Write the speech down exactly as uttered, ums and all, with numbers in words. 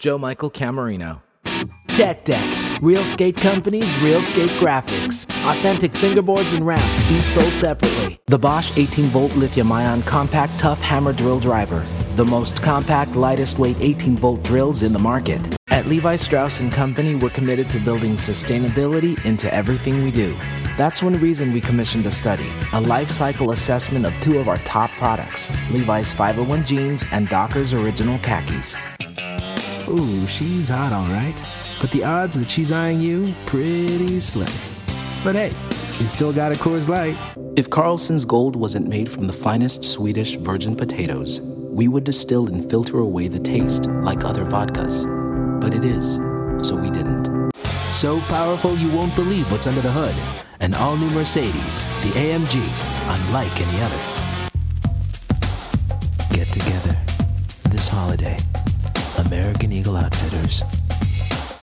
Joe Michael Camarino. Tech Deck, real skate companies, real skate graphics. Authentic fingerboards and ramps, each sold separately. The Bosch eighteen volt lithium-ion compact tough hammer drill driver. The most compact, lightest weight eighteen volt drills in the market. At Levi Strauss and Company, we're committed to building sustainability into everything we do. That's one reason we commissioned a study, a life cycle assessment of two of our top products, Levi's five oh one jeans and Dockers Original khakis. Ooh, she's hot, all right. But the odds that she's eyeing you, pretty slim. But hey, you still got a Coors Light. If Carlson's Gold wasn't made from the finest Swedish virgin potatoes, we would distill and filter away the taste like other vodkas. But it is, so we didn't. So powerful you won't believe what's under the hood. An all-new Mercedes, the A M G, unlike any other. Get together this holiday. American Eagle Outfitters.